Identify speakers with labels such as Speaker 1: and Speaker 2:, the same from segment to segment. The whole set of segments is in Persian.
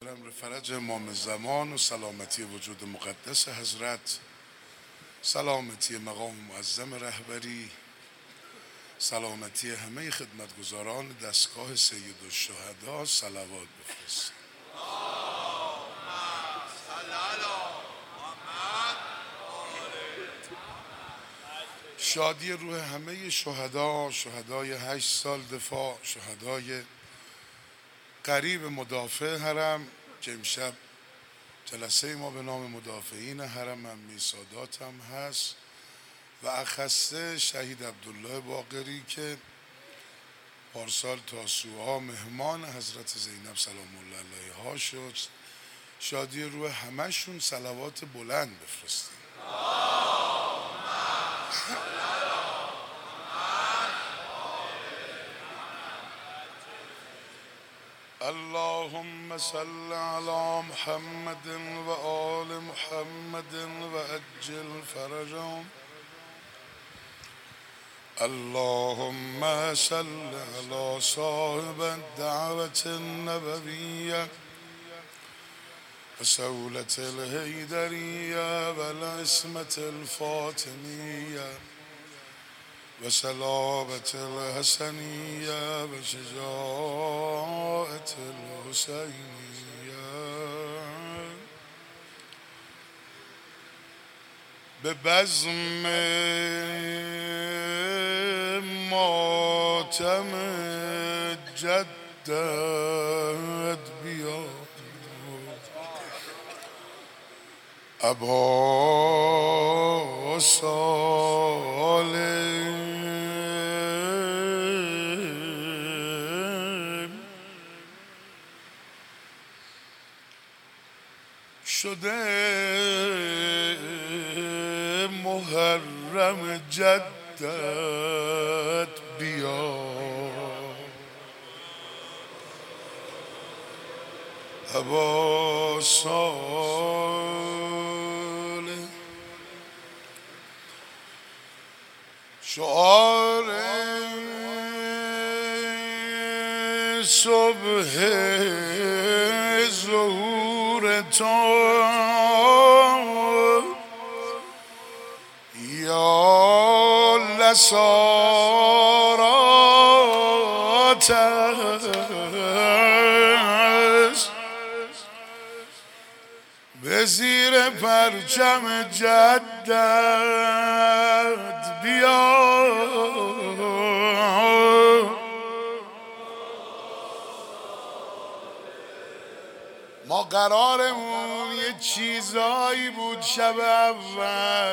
Speaker 1: امر فرج امام زمان و سلامتی وجود مقدس حضرت، سلامتی مقام معظم رهبری، سلامتی همه خدمتگزاران دستگاه سید الشهدا صلوات بفرست. شادی روح همه شهدا، شهدای 8 سال دفاع، شهدای قریب مدافع حرم که امشب جلسه ما به نام مدافعین حرم امی سادات هم هست و اخصه شهید عبدالله باقری که پارسال تاسوعا مهمان حضرت زینب سلام الله علیها شد. شادی روح همشون صلوات بلند بفرستیم. اللهم صل على محمد و آل محمد و عجل فرجهم. اللهم صل على صاحب الدعوة النبوية و سولة الحیدریة و العصمة الفاطمیة و صلابة الحسنیة و شجاعة الحسینیة. به بزم ماتم جدت بیا ابا صالح شده محرم جدت بیا ابا صالح. شعار صبح ظهور تو یا لسارات است به زیر پرچم جدت بیا ما قرارمون یه چیزایی بود شب اول،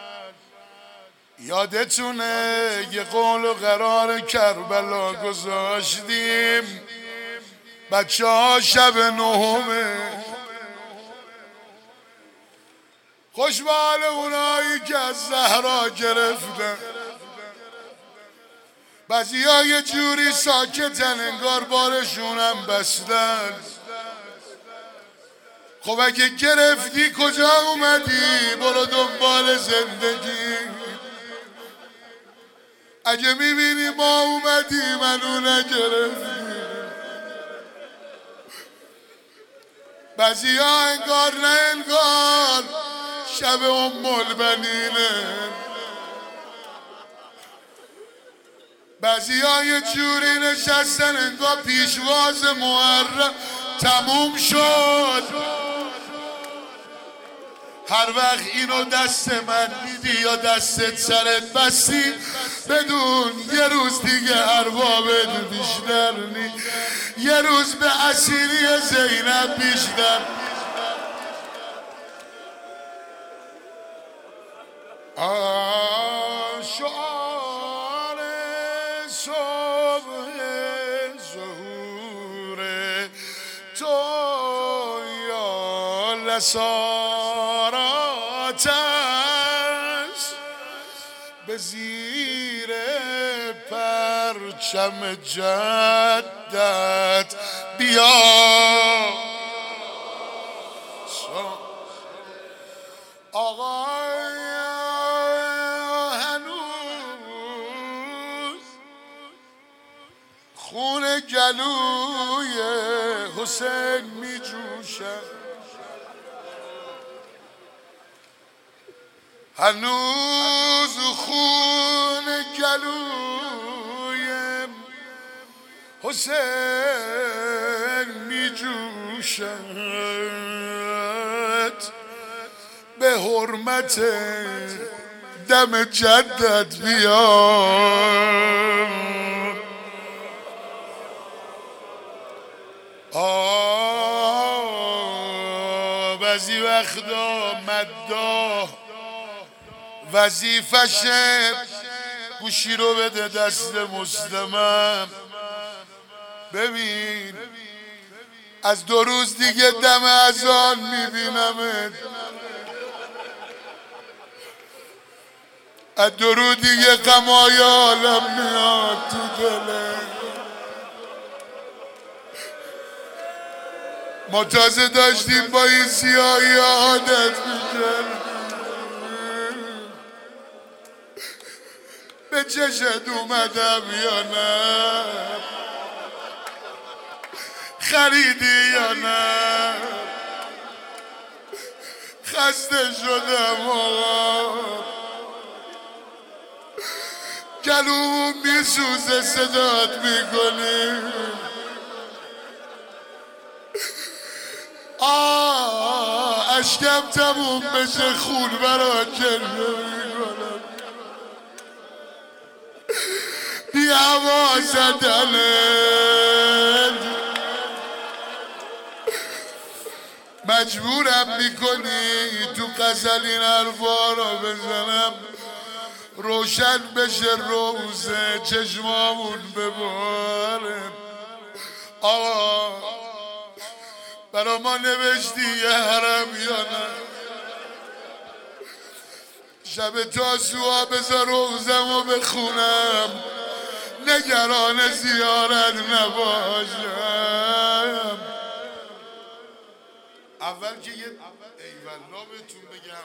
Speaker 1: یادتونه یه قول و قرار کربلا گذاشتیم. بچه ها شب نهمه خوش به حال اونایی که از زهرا گرفتن. بعضی ها یه جوری ساکتن انگار بارشونم بستن. خب اگه گرفتی کجا اومدی؟ برو دنبال زندگی. اگه میبینی ما اومدی منو نگرفتی. بعضی ها انگار نه انگار شب البنینه. بعضی ها یه جوری نشستن انگار پیشواز محرم تموم شد. هر وقت اینو دست من میدی یا دستت سرت بستی بدون یه روز دیگه اربابت بیشتر نی. یه روز به اسیری زینب بیشتر. شعار صبح ظهور تو یا لسارات است به زیر پرچم جدت بیا. آقا هنوز خون گلوی حسین می جوشد. روشن هنوز خون گلویم حسین می جوشد به حرمت دم جدت بیا بعضی وقتا مداح وظیفشه گوشی رو بده دست مسلمم ببین از 2 روز دیگه دم اذان میبینمت از 2 روز دیگه غمای عالم میاد تو دلم ما تازه داشتیم با این سیاهی عادت میکردیم به چشت اومدم یا نه خریدی یا نه خسته شدم آقا گلوم میسوزه صدات میکنیم اشکم تموم بشه خون برات گریه میکنم بی هوا زدنت مجبورم میکنی تو غزل این حرفا رو بزنم روشن بشه روزه چشمامون بباره آقا برا ما نوشتی یه حرم یا نه شب تاسوعا بذار روزمو بخونم نگران زیارت نباشم اول که یه ایوالله بهتون بگم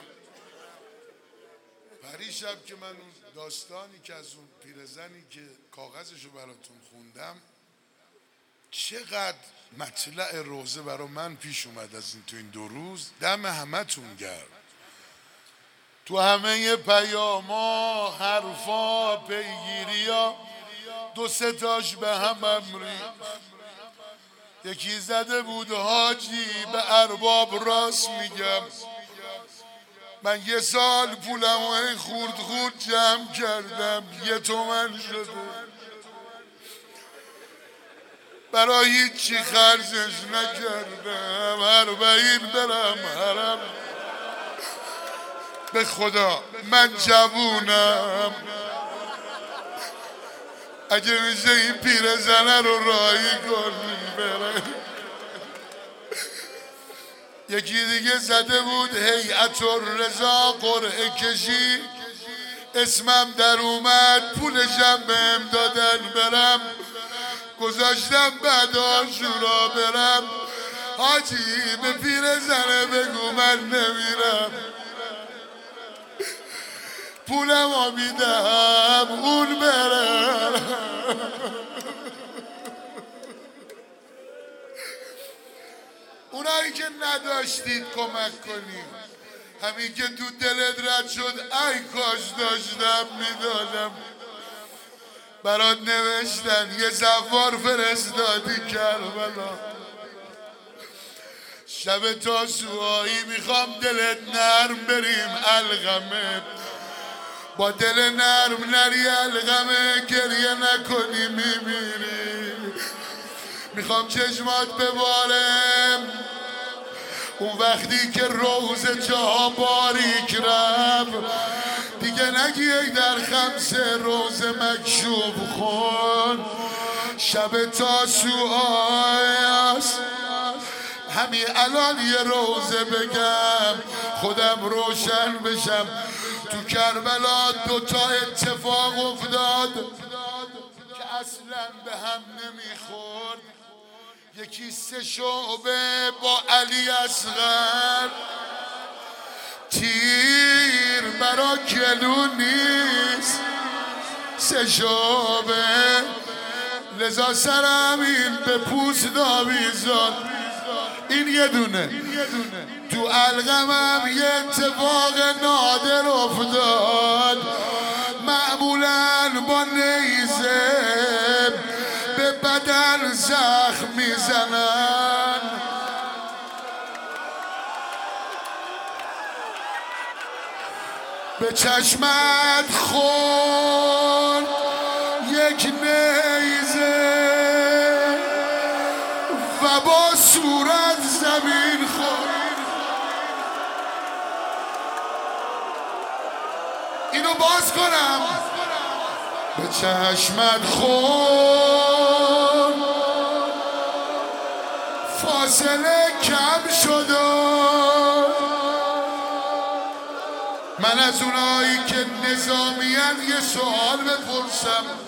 Speaker 1: پریشب که من اون داستانی که از اون پیرزنی که کاغذشو براتون خوندم چقدر مطلع روزه برا من پیش اومد از این تو این 2 روز دم همتون گرم تو همه پیاما حرفا پیگیریا 2-3 تاش به هم ریخت یکی زده بود حاجی به ارباب راست میگم من 1 سال پولمو این خورد جمع کردم 1 تومن شده برای هیچی خرجش نکردم 40 برم حرم به خدا من جوونم اگه میشه این پیرزنه رو راهی کنیم بره یکی دیگه زده بود هیئت الرضا قرعه کشی اسمم در اومد پولشم بهم دادن برم گذاشتم بعد عاشورا برم حاجی به پیرزنه بگو من نمیرم پولمو میدم اون بره اونایی که نداشتید کمک کنید همین که تو دلت رد شد ای کاش داشتم میدادم برات نوشتن یه زوار فرستادی کربلا شب تاسوعایی میخوام دلت نرم بریم الغمه با دل نرم نری الغمه گریه نکنی میمیری میخوام چشمات ببارم اون وقتی که روز جا باریک رفت دیگه نگی در 5 روز مکشوف خون شب تاسوعاست همین الان یه روزه بگم خودم روشن بشم تو کربلا 2 تا اتفاق افتاد که اصلا به هم نمیخورد یکی 3 شعبه با علی اصغر تیر برا گلو نیست 3 شعبه لذا سرم این به پوست آویزان این یه دونه تو علقمم یه اتفاق نادر افتاد. معمولاً با نیزه به بدن زخم میزنن، به چشمت خورد یک نیزه و با صورت زمین خورد. اینو باز کنم. به چشمت خورد، فاصله کم شد. من از اونایی که نظامیان یه سوال بپرسم،